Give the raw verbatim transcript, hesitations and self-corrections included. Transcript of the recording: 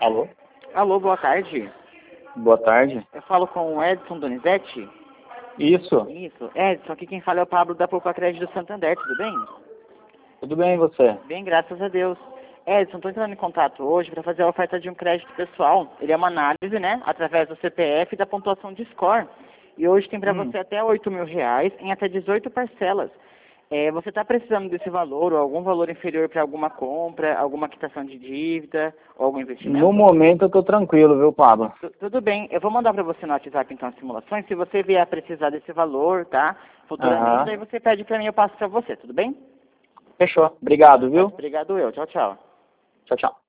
Alô? Alô, boa tarde. Boa tarde. Eu falo com o Edson Donizete? Isso. Isso. Edson, aqui quem fala é o Pablo da Poupa Crédito do Santander, tudo bem? Tudo bem, e você? Bem, graças a Deus. Edson, estou entrando em contato hoje para fazer a oferta de um crédito pessoal. Ele é uma análise, né, através do C P F e da pontuação de score. E hoje tem para Hum. você até oito mil reais em até dezoito parcelas. É, você está precisando desse valor ou algum valor inferior para alguma compra, alguma quitação de dívida ou algum investimento? No momento eu tô tranquilo, viu, Pablo? Tu- Tudo bem, eu vou mandar para você no WhatsApp então as simulações. Se você vier a precisar desse valor, tá? Futuramente, Aham. daí você pede para mim, eu passo para você, tudo bem? Fechou. Obrigado, viu? Obrigado eu, tchau, tchau. Tchau, tchau.